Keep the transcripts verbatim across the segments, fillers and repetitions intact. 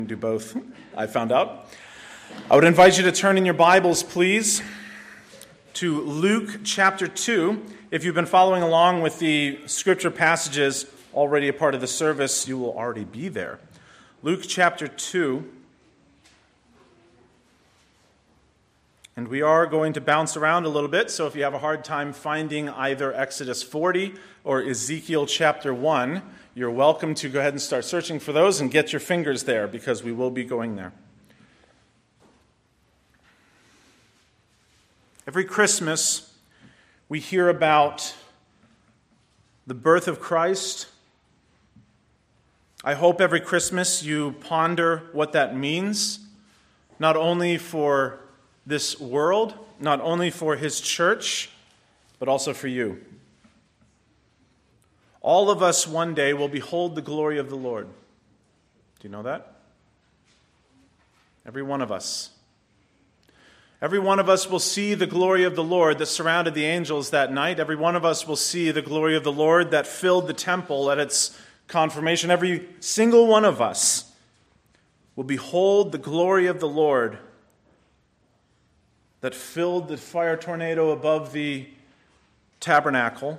Do both, I found out. I would invite you to turn in your Bibles, please, to Luke chapter two. If you've been following along with the scripture passages already a part of the service, you will already be there. Luke chapter two. And we are going to bounce around a little bit, so if you have a hard time finding either Exodus forty or Ezekiel chapter one, you're welcome to go ahead and start searching for those and get your fingers there, because we will be going there. Every Christmas, we hear about the birth of Christ. I hope every Christmas you ponder what that means, not only for this world, not only for His church, but also for you. All of us one day will behold the glory of the Lord. Do you know that? Every one of us. Every one of us will see the glory of the Lord that surrounded the angels that night. Every one of us will see the glory of the Lord that filled the temple at its confirmation. Every single one of us will behold the glory of the Lord that filled the fire tornado above the tabernacle,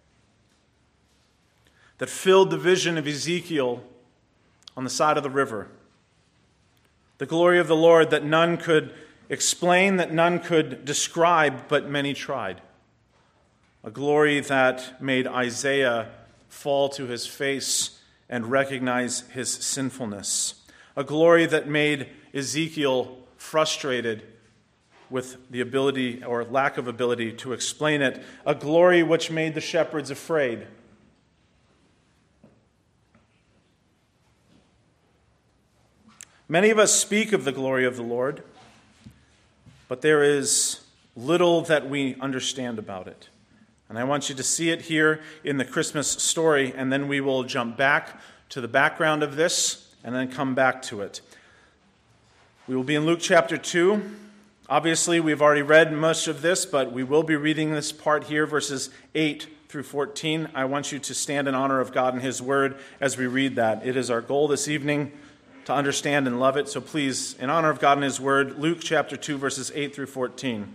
that filled the vision of Ezekiel on the side of the river. The glory of the Lord that none could explain, that none could describe, but many tried. A glory that made Isaiah fall to his face and recognize his sinfulness. A glory that made Ezekiel frustrated with the ability or lack of ability to explain it. A glory which made the shepherds afraid. Many of us speak of the glory of the Lord, but there is little that we understand about it. And I want you to see it here in the Christmas story, and then we will jump back to the background of this and then come back to it. We will be in Luke chapter two. Obviously, we've already read much of this, but we will be reading this part here, verses eight through fourteen. I want you to stand in honor of God and His Word as we read that. It is our goal this evening to understand and love it. So please, in honor of God and His Word, Luke chapter two, verses eight through fourteen.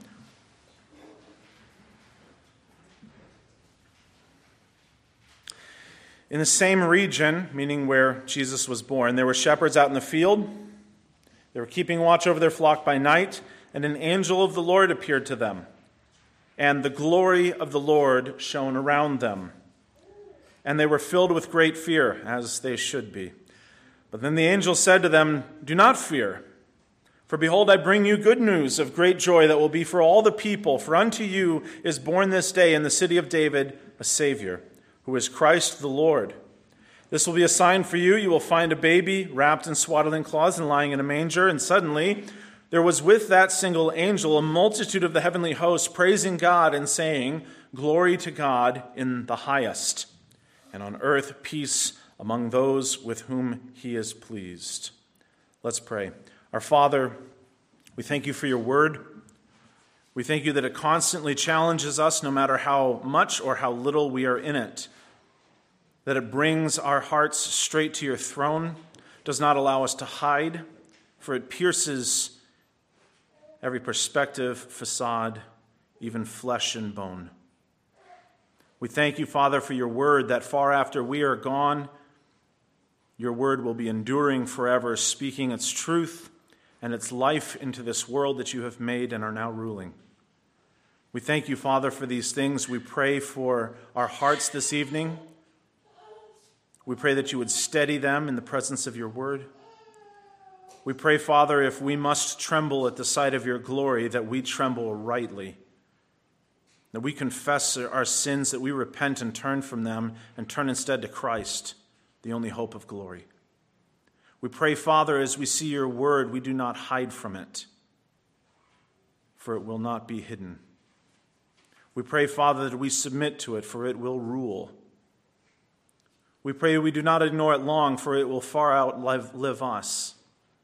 In the same region, meaning where Jesus was born, there were shepherds out in the field. They were keeping watch over their flock by night, and an angel of the Lord appeared to them, and the glory of the Lord shone around them. And they were filled with great fear, as they should be. But then the angel said to them, "Do not fear, for behold, I bring you good news of great joy that will be for all the people. For unto you is born this day in the city of David a Savior, who is Christ the Lord. This will be a sign for you. You will find a baby wrapped in swaddling cloths and lying in a manger." And suddenly there was with that single angel a multitude of the heavenly hosts praising God and saying, "Glory to God in the highest, and on earth peace among those with whom He is pleased." Let's pray. Our Father, we thank You for Your word. We thank You that it constantly challenges us, no matter how much or how little we are in it. That it brings our hearts straight to Your throne, does not allow us to hide, for it pierces every perspective, facade, even flesh and bone. We thank You, Father, for Your word, that far after we are gone, Your word will be enduring forever, speaking its truth and its life into this world that You have made and are now ruling. We thank You, Father, for these things. We pray for our hearts this evening. We pray that You would steady them in the presence of Your word. We pray, Father, if we must tremble at the sight of Your glory, that we tremble rightly. That we confess our sins, that we repent and turn from them and turn instead to Christ, the only hope of glory. We pray, Father, as we see Your word, we do not hide from it, for it will not be hidden. We pray, Father, that we submit to it, for it will rule. We pray we do not ignore it long, for it will far outlive us.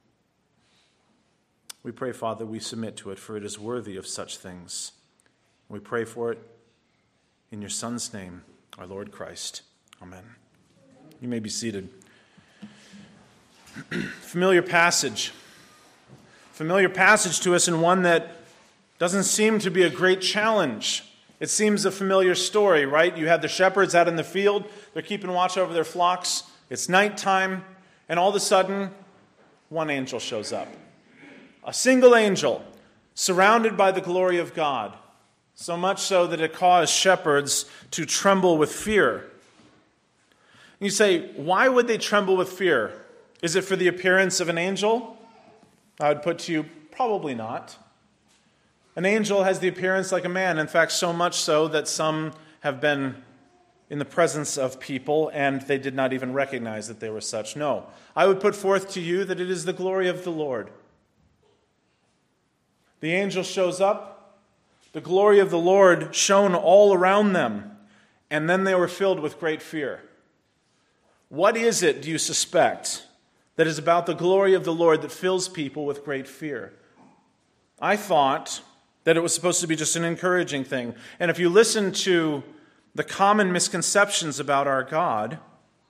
We pray, Father, we submit to it, for it is worthy of such things. We pray for it in Your Son's name, our Lord Christ. Amen. You may be seated. Familiar passage. Familiar passage to us, and one that doesn't seem to be a great challenge. It seems a familiar story, right? You have the shepherds out in the field. They're keeping watch over their flocks. It's nighttime, and all of a sudden, one angel shows up. A single angel, surrounded by the glory of God, so much so that it caused shepherds to tremble with fear. And you say, why would they tremble with fear? Is it for the appearance of an angel? I would put to you, probably not. An angel has the appearance like a man. In fact, so much so that some have been in the presence of people and they did not even recognize that they were such. No, I would put forth to you that it is the glory of the Lord. The angel shows up, the glory of the Lord shone all around them, and then they were filled with great fear. What is it, do you suspect, that is about the glory of the Lord that fills people with great fear? I thought that it was supposed to be just an encouraging thing. And if you listen to the common misconceptions about our God,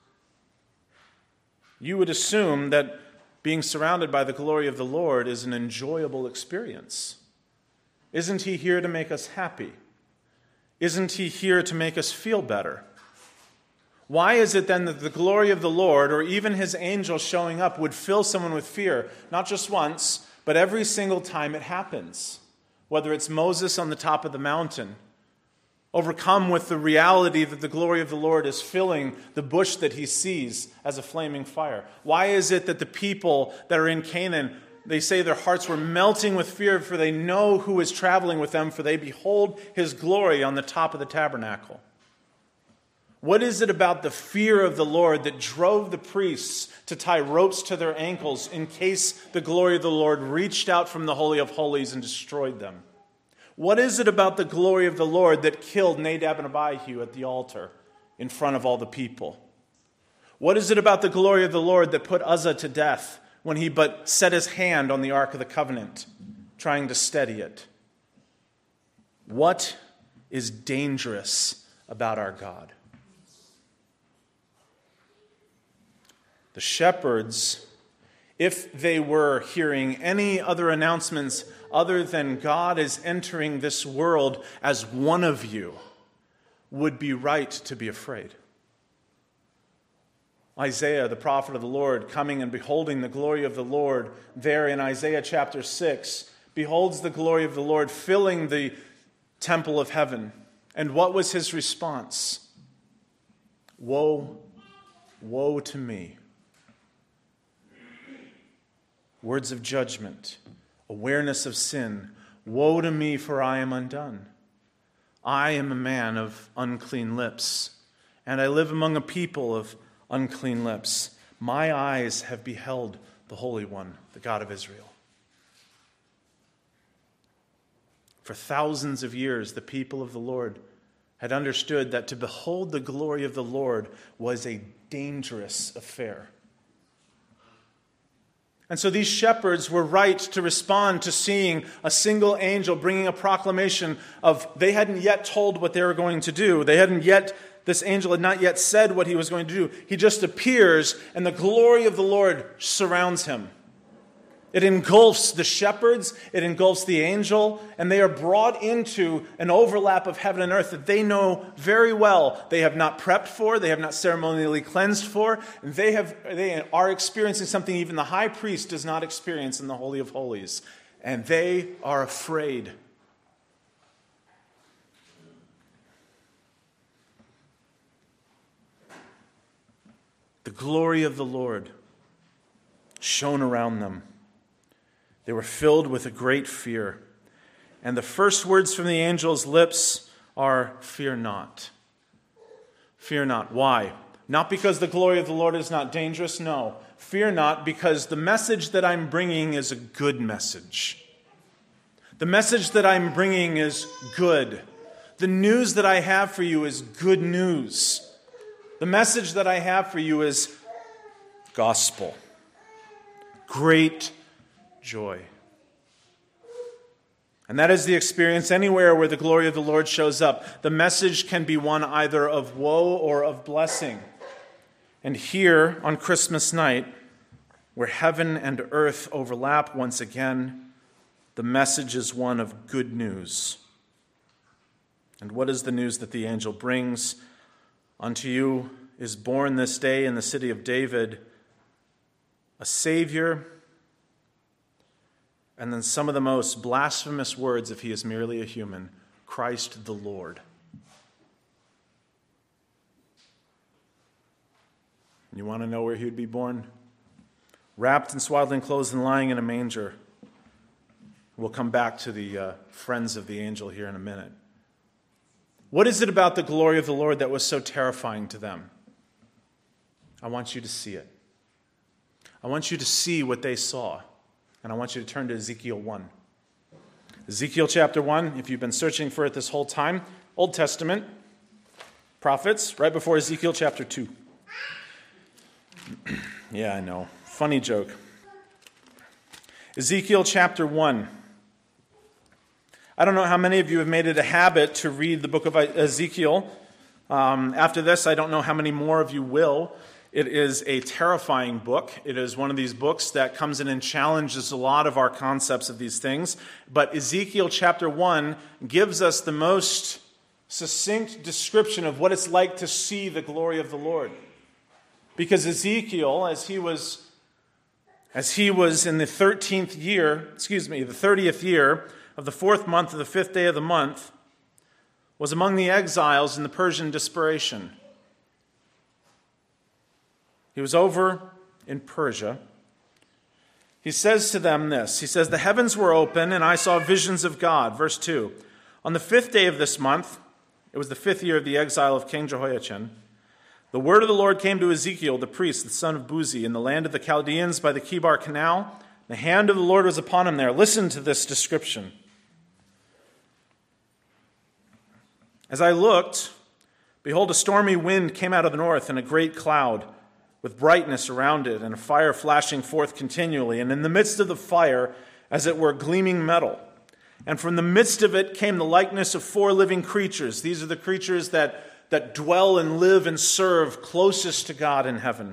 you would assume that being surrounded by the glory of the Lord is an enjoyable experience. Isn't He here to make us happy? Isn't He here to make us feel better? Why is it then that the glory of the Lord, or even His angel showing up, would fill someone with fear, not just once, but every single time it happens? Whether it's Moses on the top of the mountain, overcome with the reality that the glory of the Lord is filling the bush that he sees as a flaming fire. Why is it that the people that are in Canaan, they say their hearts were melting with fear, for they know who is traveling with them, for they behold His glory on the top of the tabernacle? What is it about the fear of the Lord that drove the priests to tie ropes to their ankles in case the glory of the Lord reached out from the Holy of Holies and destroyed them? What is it about the glory of the Lord that killed Nadab and Abihu at the altar in front of all the people? What is it about the glory of the Lord that put Uzzah to death when he but set his hand on the Ark of the Covenant, trying to steady it? What is dangerous about our God? The shepherds, if they were hearing any other announcements other than God is entering this world as one of you, would be right to be afraid. Isaiah, the prophet of the Lord, coming and beholding the glory of the Lord, there in Isaiah chapter six, beholds the glory of the Lord filling the temple of heaven. And what was his response? Woe, woe to me. Words of judgment, awareness of sin. Woe to me, for I am undone. I am a man of unclean lips, and I live among a people of unclean lips. My eyes have beheld the Holy One, the God of Israel. For thousands of years, the people of the Lord had understood that to behold the glory of the Lord was a dangerous affair. And so these shepherds were right to respond to seeing a single angel bringing a proclamation of they hadn't yet told what they were going to do. They hadn't yet, this angel had not yet said what he was going to do. He just appears and the glory of the Lord surrounds him. It engulfs the shepherds, it engulfs the angel, and they are brought into an overlap of heaven and earth that they know very well they have not prepped for, they have not ceremonially cleansed for, and they have they are experiencing something even the high priest does not experience in the Holy of Holies, and they are afraid. The glory of the Lord shone around them. They were filled with a great fear. And the first words from the angel's lips are, "Fear not." Fear not. Why? Not because the glory of the Lord is not dangerous. No. Fear not because the message that I'm bringing is a good message. The message that I'm bringing is good. The news that I have for you is good news. The message that I have for you is gospel. Great joy. And that is the experience anywhere where the glory of the Lord shows up. The message can be one either of woe or of blessing. And here on Christmas night, where heaven and earth overlap once again, the message is one of good news. And what is the news that the angel brings? Unto you is born this day in the city of David a Savior, and then some of the most blasphemous words, if he is merely a human, Christ the Lord. You want to know where he would be born? Wrapped in swaddling clothes and lying in a manger. We'll come back to the uh, friends of the angel here in a minute. What is it about the glory of the Lord that was so terrifying to them? I want you to see it. I want you to see what they saw. And I want you to turn to Ezekiel one. Ezekiel chapter one, if you've been searching for it this whole time, Old Testament, prophets, right before Ezekiel chapter two. Yeah, I know. Funny joke. Ezekiel chapter one. I don't know how many of you have made it a habit to read the book of Ezekiel. Um, after this, I don't know how many more of you will. It is a terrifying book. It is one of these books that comes in and challenges a lot of our concepts of these things. But Ezekiel chapter one gives us the most succinct description of what it's like to see the glory of the Lord. Because Ezekiel, as he was, as he was in the thirteenth year, excuse me, the thirtieth year of the fourth month of the fifth day of the month, was among the exiles in the Persian dispersion. He was over in Persia. He says to them this. He says, the heavens were open, and I saw visions of God. Verse two. On the fifth day of this month, it was the fifth year of the exile of King Jehoiachin, the word of the Lord came to Ezekiel, the priest, the son of Buzi, in the land of the Chaldeans by the Kibar Canal. The hand of the Lord was upon him there. Listen to this description. As I looked, behold, a stormy wind came out of the north, and a great cloud with brightness around it, and a fire flashing forth continually. And in the midst of the fire, as it were, gleaming metal. And from the midst of it came the likeness of four living creatures. These are the creatures that, that dwell and live and serve closest to God in heaven.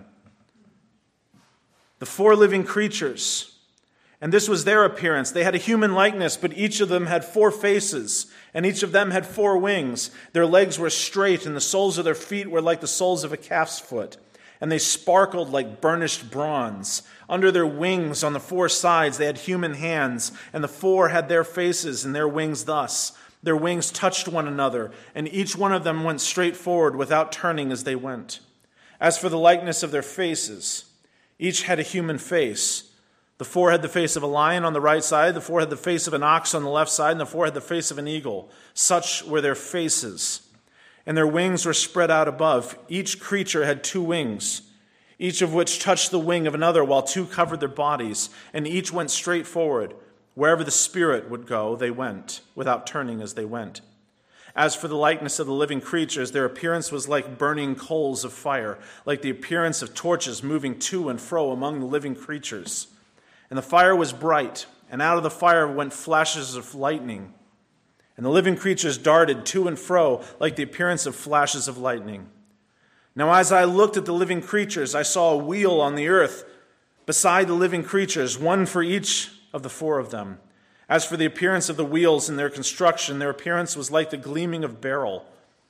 The four living creatures. And this was their appearance. They had a human likeness, but each of them had four faces, and each of them had four wings. Their legs were straight, and the soles of their feet were like the soles of a calf's foot. And they sparkled like burnished bronze. Under their wings on the four sides they had human hands, and the four had their faces and their wings thus. Their wings touched one another, and each one of them went straight forward without turning as they went. As for the likeness of their faces, each had a human face. The four had the face of a lion on the right side, the four had the face of an ox on the left side, and the four had the face of an eagle. Such were their faces. And their wings were spread out above. Each creature had two wings, each of which touched the wing of another, while two covered their bodies, and each went straight forward. Wherever the Spirit would go, they went, without turning as they went. As for the likeness of the living creatures, their appearance was like burning coals of fire, like the appearance of torches moving to and fro among the living creatures. And the fire was bright, and out of the fire went flashes of lightning. And the living creatures darted to and fro like the appearance of flashes of lightning. Now as I looked at the living creatures, I saw a wheel on the earth beside the living creatures, one for each of the four of them. As for the appearance of the wheels and their construction, their appearance was like the gleaming of beryl.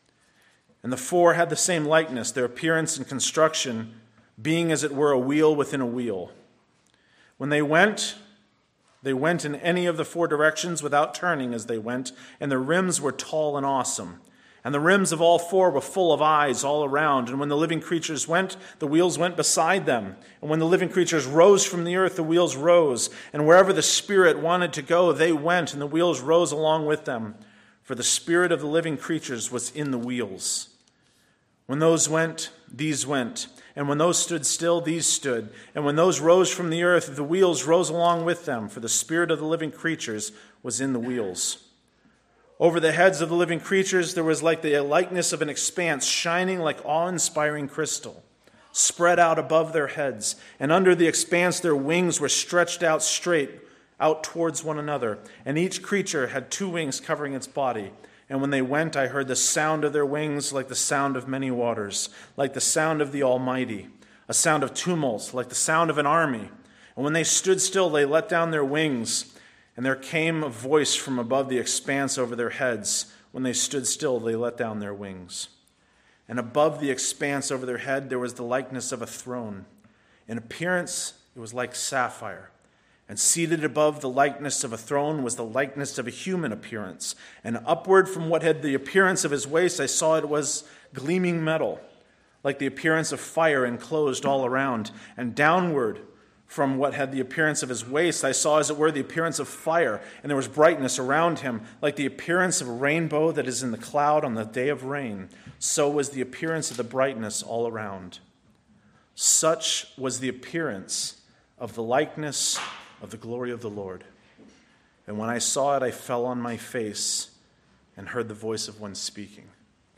And the four had the same likeness, their appearance and construction being as it were a wheel within a wheel. When they went, they went in any of the four directions without turning as they went, and their rims were tall and awesome. And the rims of all four were full of eyes all around. And when the living creatures went, the wheels went beside them. And when the living creatures rose from the earth, the wheels rose. And wherever the Spirit wanted to go, they went, and the wheels rose along with them. For the spirit of the living creatures was in the wheels. When those went, these went. And when those stood still, these stood. And when those rose from the earth, the wheels rose along with them. For the spirit of the living creatures was in the wheels. Over the heads of the living creatures there was like the likeness of an expanse, shining like awe-inspiring crystal, spread out above their heads. And under the expanse their wings were stretched out straight, out towards one another. And each creature had two wings covering its body. And when they went, I heard the sound of their wings like the sound of many waters, like the sound of the Almighty, a sound of tumult, like the sound of an army. And when they stood still, they let down their wings, and there came a voice from above the expanse over their heads. When they stood still, they let down their wings. And above the expanse over their head, there was the likeness of a throne. In appearance, it was like sapphire. And seated above the likeness of a throne was the likeness of a human appearance. And upward from what had the appearance of his waist, I saw it was gleaming metal, like the appearance of fire enclosed all around. And downward from what had the appearance of his waist, I saw as it were the appearance of fire. And there was brightness around him, like the appearance of a rainbow that is in the cloud on the day of rain. So was the appearance of the brightness all around. Such was the appearance of the likeness of the glory of the Lord. And when I saw it, I fell on my face and heard the voice of one speaking.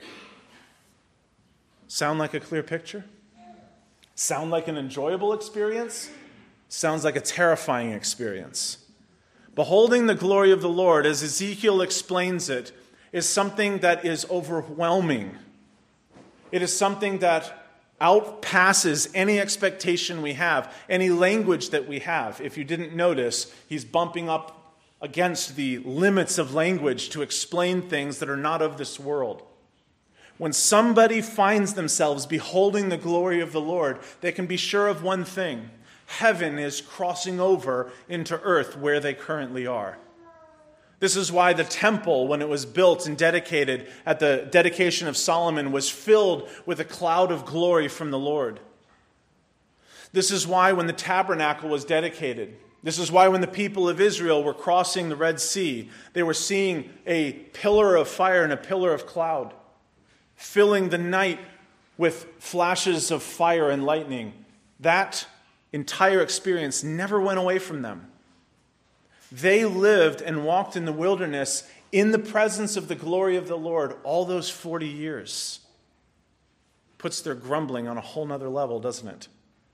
Sound like a clear picture? Sound like an enjoyable experience? Sounds like a terrifying experience. Beholding the glory of the Lord, as Ezekiel explains it, is something that is overwhelming. It is something that outpasses any expectation we have, any language that we have. If you didn't notice, he's bumping up against the limits of language to explain things that are not of this world. When somebody finds themselves beholding the glory of the Lord, they can be sure of one thing: heaven is crossing over into earth where they currently are. This is why the temple, when it was built and dedicated at the dedication of Solomon, was filled with a cloud of glory from the Lord. This is why when the tabernacle was dedicated, this is why when the people of Israel were crossing the Red Sea, they were seeing a pillar of fire and a pillar of cloud, filling the night with flashes of fire and lightning. That entire experience never went away from them. They lived and walked in the wilderness in the presence of the glory of the Lord all those forty years. Puts their grumbling on a whole nother level, doesn't it?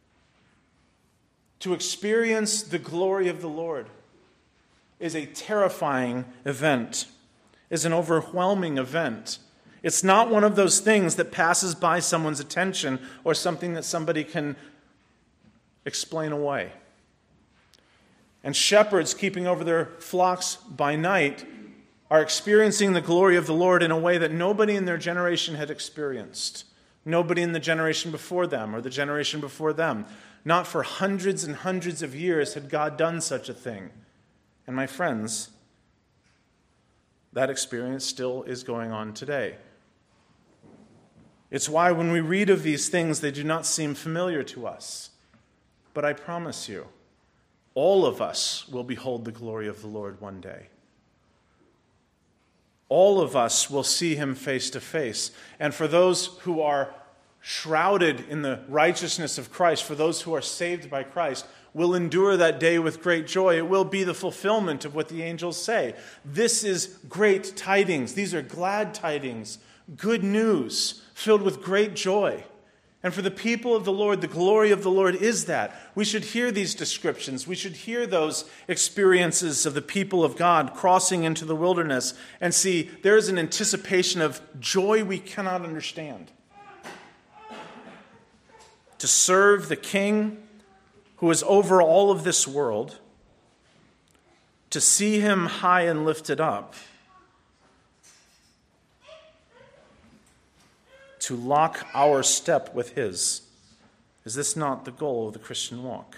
To experience the glory of the Lord is a terrifying event, is an overwhelming event. It's not one of those things that passes by someone's attention or something that somebody can explain away. And shepherds keeping over their flocks by night are experiencing the glory of the Lord in a way that nobody in their generation had experienced. Nobody in the generation before them or the generation before them. Not for hundreds and hundreds of years had God done such a thing. And my friends, that experience still is going on today. It's why when we read of these things, they do not seem familiar to us. But I promise you, all of us will behold the glory of the Lord one day. All of us will see him face to face. And for those who are shrouded in the righteousness of Christ, for those who are saved by Christ, will endure that day with great joy. It will be the fulfillment of what the angels say. This is great tidings. These are glad tidings, good news, filled with great joy. And for the people of the Lord, the glory of the Lord is that. We should hear these descriptions. We should hear those experiences of the people of God crossing into the wilderness and see there is an anticipation of joy we cannot understand. To serve the King who is over all of this world, to see him high and lifted up, to lock our step with his. Is this not the goal of the Christian walk?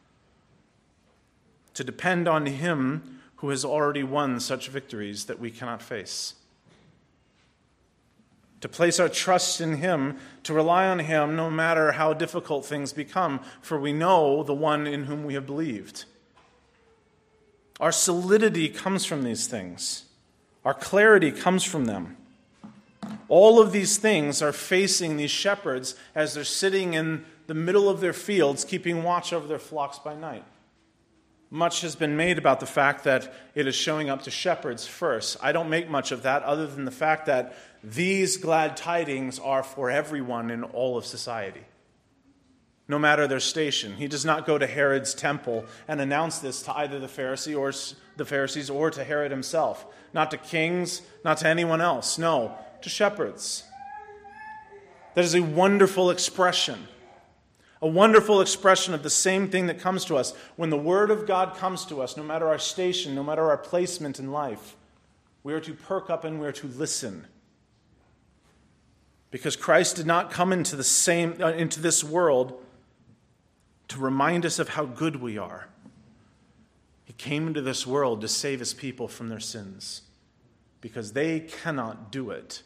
To depend on him who has already won such victories that we cannot face. To place our trust in him, to rely on him no matter how difficult things become, for we know the one in whom we have believed. Our solidity comes from these things. Our clarity comes from them. All of these things are facing these shepherds as they're sitting in the middle of their fields, keeping watch over their flocks by night. Much has been made about the fact that it is showing up to shepherds first. I don't make much of that other than the fact that these glad tidings are for everyone in all of society, no matter their station. He does not go to Herod's temple and announce this to either the Pharisee or the Pharisees or to Herod himself, not to kings, not to anyone else. No, to shepherds. That is a wonderful expression A wonderful expression of the same thing that comes to us. When the Word of God comes to us, no matter our station, no matter our placement in life, we are to perk up and we are to listen. Because Christ did not come into the same uh, into this world to remind us of how good we are. He came into this world to save his people from their sins, because they cannot do it.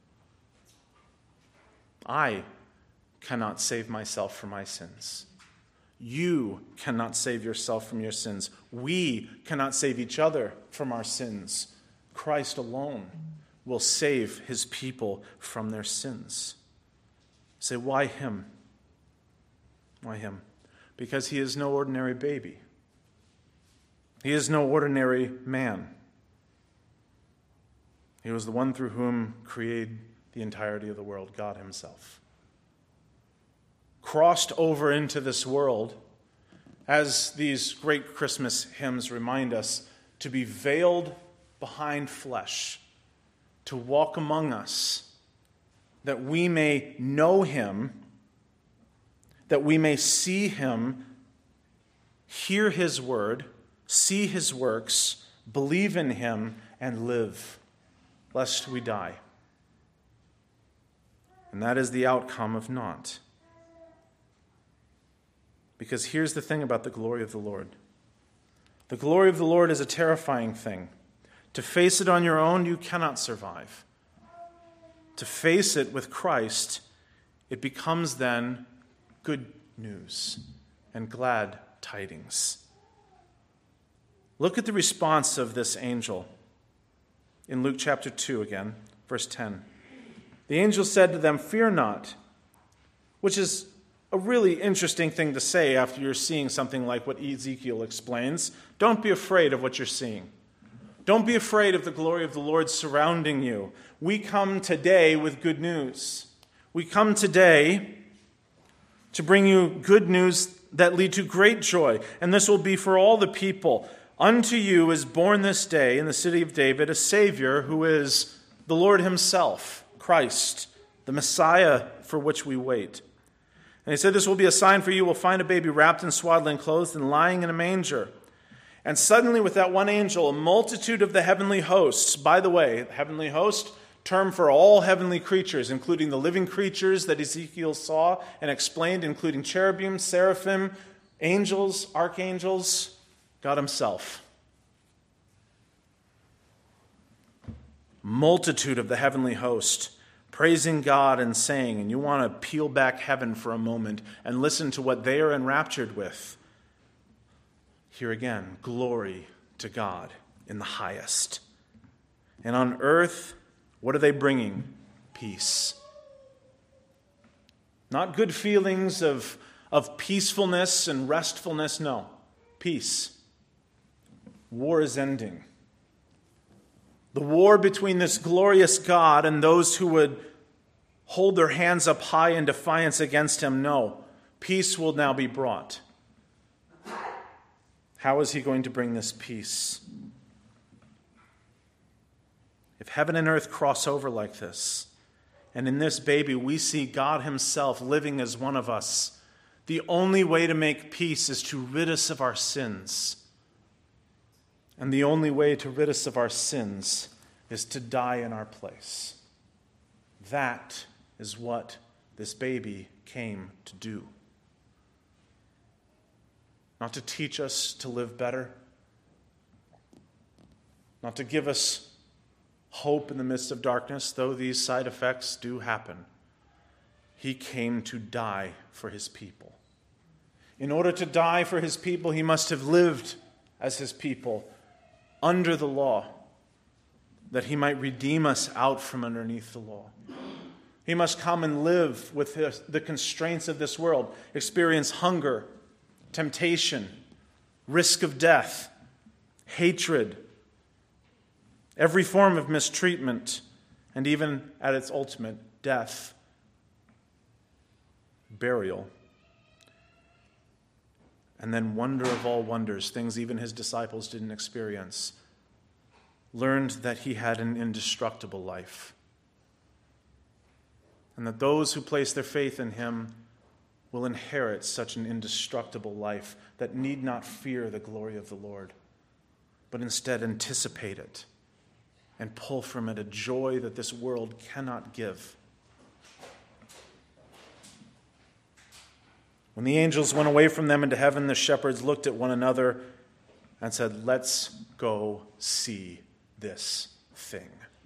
I cannot save myself from my sins. You cannot save yourself from your sins. We cannot save each other from our sins. Christ alone will save his people from their sins. Say, why him? Why him? Because he is no ordinary baby. He is no ordinary man. He was the one through whom created the entirety of the world, God himself. Crossed over into this world, as these great Christmas hymns remind us, to be veiled behind flesh, to walk among us, that we may know him, that we may see him, hear his word, see his works, believe in him, and live, lest we die. And that is the outcome of not. Because here's the thing about the glory of the Lord. The glory of the Lord is a terrifying thing. To face it on your own, you cannot survive. To face it with Christ, it becomes then good news and glad tidings. Look at the response of this angel in Luke chapter two again, verse ten. The angel said to them, "Fear not," which is a really interesting thing to say after you're seeing something like what Ezekiel explains. Don't be afraid of what you're seeing. Don't be afraid of the glory of the Lord surrounding you. We come today with good news. We come today to bring you good news that lead to great joy, and this will be for all the people. Unto you is born this day in the city of David a Savior who is the Lord himself, Christ, the Messiah for which we wait. And he said, "This will be a sign for you. You will find a baby wrapped in swaddling clothes and lying in a manger." And suddenly with that one angel, a multitude of the heavenly hosts, by the way, the heavenly host, term for all heavenly creatures, including the living creatures that Ezekiel saw and explained, including cherubim, seraphim, angels, archangels, God himself. Multitude of the heavenly host, praising God and saying, and you want to peel back heaven for a moment and listen to what they are enraptured with. Here again, glory to God in the highest. And on earth, what are they bringing? Peace. Not good feelings of, of peacefulness and restfulness, no. Peace. War is ending. The war between this glorious God and those who would hold their hands up high in defiance against him, no. Peace will now be brought. How is he going to bring this peace? If heaven and earth cross over like this, and in this baby we see God himself living as one of us, the only way to make peace is to rid us of our sins. And the only way to rid us of our sins is to die in our place. That is what this baby came to do. Not to teach us to live better, not to give us hope in the midst of darkness, though these side effects do happen. He came to die for his people. In order to die for his people, he must have lived as his people under the law, that he might redeem us out from underneath the law. He must come and live with the constraints of this world, experience hunger, temptation, risk of death, hatred, every form of mistreatment, and even at its ultimate, death, burial. And then wonder of all wonders, things even his disciples didn't experience, learned that he had an indestructible life. And that those who place their faith in him will inherit such an indestructible life that need not fear the glory of the Lord, but instead anticipate it and pull from it a joy that this world cannot give. When the angels went away from them into heaven, the shepherds looked at one another and said, "Let's go see this thing."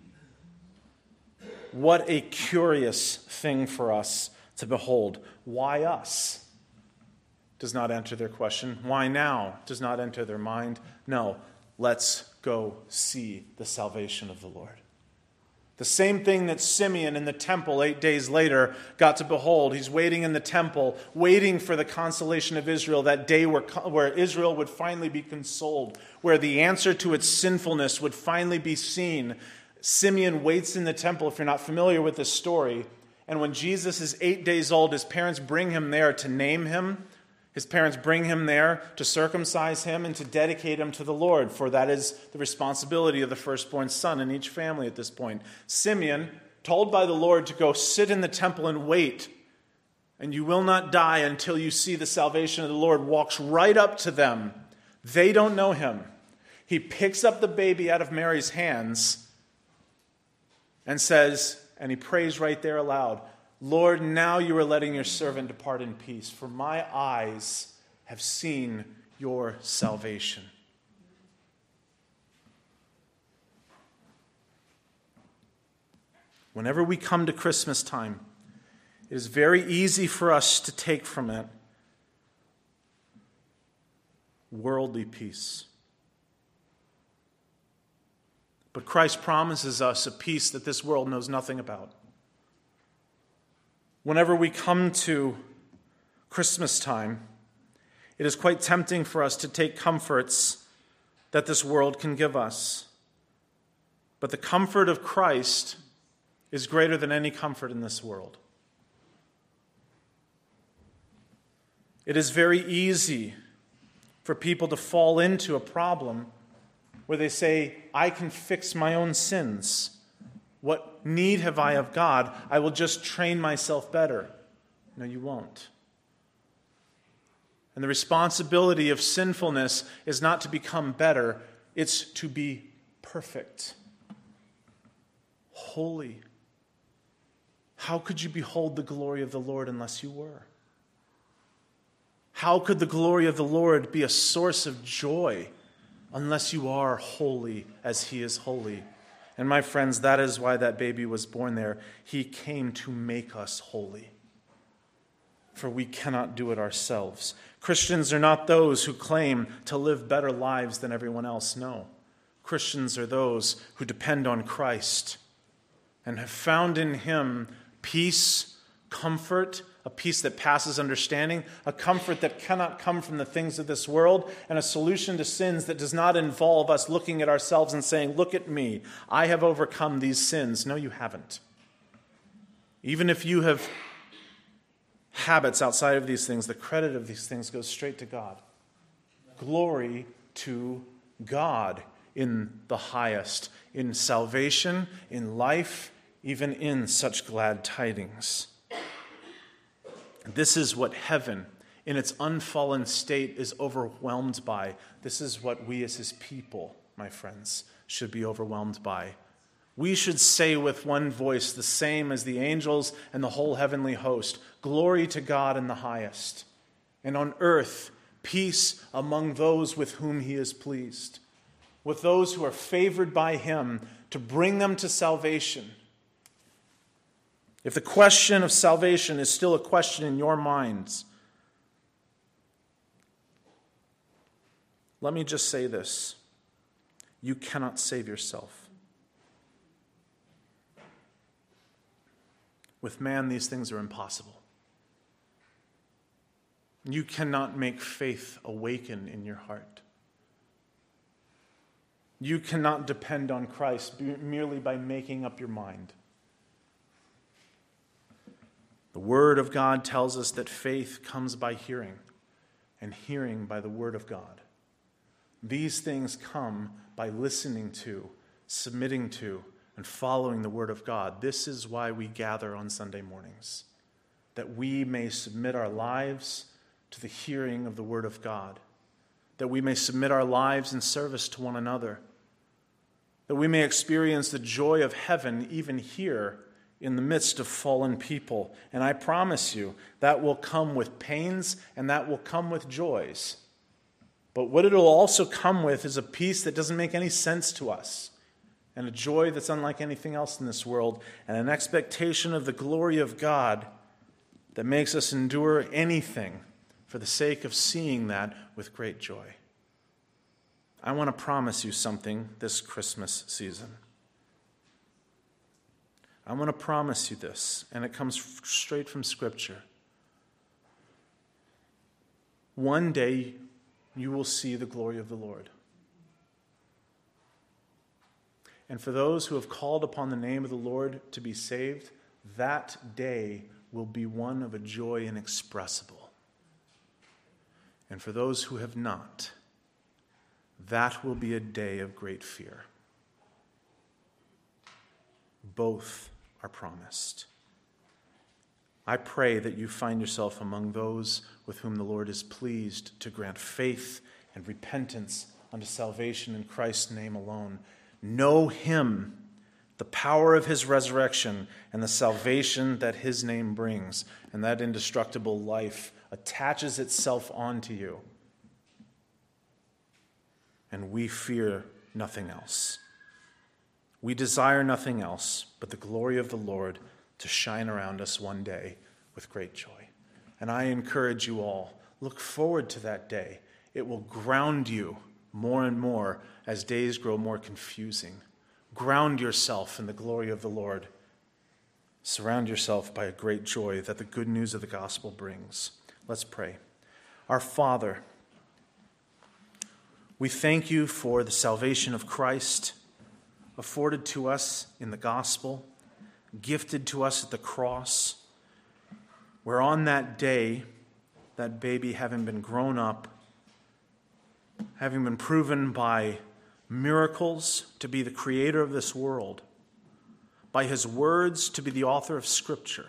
What a curious thing for us to behold. Why us? Does not enter their question. Why now? Does not enter their mind. No, let's go see the salvation of the Lord. The same thing that Simeon in the temple eight days later got to behold. He's waiting in the temple, waiting for the consolation of Israel, that day where, where Israel would finally be consoled, where the answer to its sinfulness would finally be seen. Simeon waits in the temple, if you're not familiar with this story. And when Jesus is eight days old, his parents bring him there to name him. His parents bring him there to circumcise him and to dedicate him to the Lord, for that is the responsibility of the firstborn son in each family at this point. Simeon, told by the Lord to go sit in the temple and wait, and you will not die until you see the salvation of the Lord, walks right up to them. They don't know him. He picks up the baby out of Mary's hands and says, and he prays right there aloud, "Lord, now you are letting your servant depart in peace, for my eyes have seen your salvation." Whenever we come to Christmas time, it is very easy for us to take from it worldly peace. But Christ promises us a peace that this world knows nothing about. Whenever we come to Christmas time, it is quite tempting for us to take comforts that this world can give us. But the comfort of Christ is greater than any comfort in this world. It is very easy for people to fall into a problem where they say, "I can fix my own sins. What need have I of God? I will just train myself better." No, you won't. And the responsibility of sinfulness is not to become better, it's to be perfect, holy. How could you behold the glory of the Lord unless you were? How could the glory of the Lord be a source of joy unless you are holy as he is holy? And my friends, that is why that baby was born there. He came to make us holy, for we cannot do it ourselves. Christians are not those who claim to live better lives than everyone else. No. Christians are those who depend on Christ and have found in him peace, comfort, a peace that passes understanding, a comfort that cannot come from the things of this world, and a solution to sins that does not involve us looking at ourselves and saying, "Look at me, I have overcome these sins." No, you haven't. Even if you have habits outside of these things, the credit of these things goes straight to God. Glory to God in the highest, in salvation, in life, even in such glad tidings. This is what heaven, in its unfallen state, is overwhelmed by. This is what we as his people, my friends, should be overwhelmed by. We should say with one voice, the same as the angels and the whole heavenly host, "Glory to God in the highest, and on earth peace among those with whom he is pleased," with those who are favored by him to bring them to salvation. If the question of salvation is still a question in your minds, let me just say this. You cannot save yourself. With man, these things are impossible. You cannot make faith awaken in your heart. You cannot depend on Christ merely by making up your mind. The Word of God tells us that faith comes by hearing, and hearing by the Word of God. These things come by listening to, submitting to, and following the Word of God. This is why we gather on Sunday mornings. that we may submit our lives to the hearing of the word of God, that we may submit our lives in service to one another, that we may experience the joy of heaven even here in the midst of fallen people. And I promise you, that will come with pains and that will come with joys. But what it'll also come with is a peace that doesn't make any sense to us, and a joy that's unlike anything else in this world, and an expectation of the glory of God that makes us endure anything for the sake of seeing that with great joy. I want to promise you something this Christmas season. I want to promise you this, and it comes straight from Scripture. One day you will see the glory of the Lord. And for those who have called upon the name of the Lord to be saved, that day will be one of a joy inexpressible. And for those who have not, that will be a day of great fear. Both are promised. I pray that you find yourself among those with whom the Lord is pleased to grant faith and repentance unto salvation in Christ's name alone. Know him, the power of his resurrection, and the salvation that his name brings, and that indestructible life attaches itself onto you. And we fear nothing else. We desire nothing else but the glory of the Lord to shine around us one day with great joy. And I encourage you all, look forward to that day. It will ground you more and more as days grow more confusing. Ground yourself in the glory of the Lord. Surround yourself by a great joy that the good news of the gospel brings. Let's pray. Our Father, we thank you for the salvation of Christ afforded to us in the gospel, gifted to us at the cross, where on that day, that baby having been grown up, having been proven by miracles to be the creator of this world, by his words to be the author of Scripture,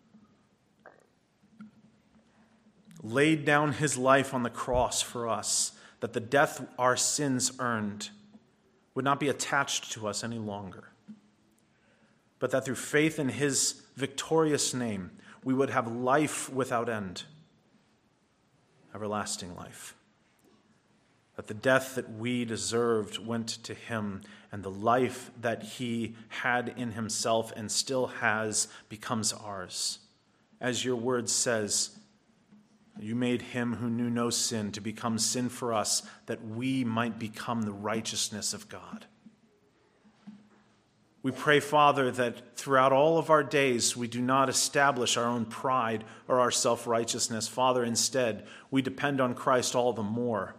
laid down his life on the cross for us, that the death our sins earned would not be attached to us any longer, but that through faith in his victorious name, we would have life without end, everlasting life. That the death that we deserved went to him, and the life that he had in himself and still has becomes ours. As your word says, you made him who knew no sin to become sin for us, that we might become the righteousness of God. We pray, Father, that throughout all of our days we do not establish our own pride or our self-righteousness. Father, instead, we depend on Christ all the more.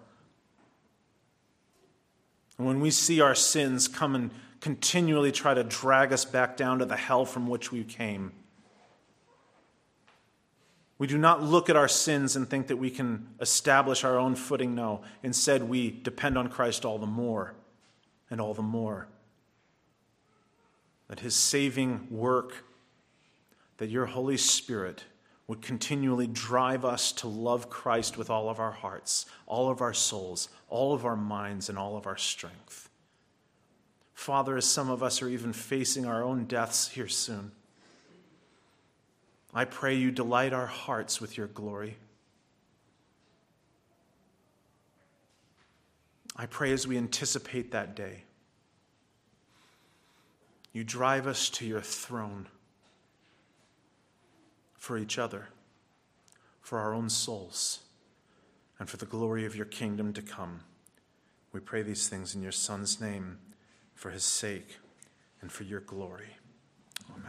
And when we see our sins come and continually try to drag us back down to the hell from which we came, we do not look at our sins and think that we can establish our own footing. No, instead we depend on Christ all the more and all the more. That his saving work, that your Holy Spirit would continually drive us to love Christ with all of our hearts, all of our souls, all of our minds, and all of our strength. Father, as some of us are even facing our own deaths here soon, I pray you delight our hearts with your glory. I pray as we anticipate that day, you drive us to your throne for each other, for our own souls, and for the glory of your kingdom to come. We pray these things in your Son's name, for his sake and for your glory.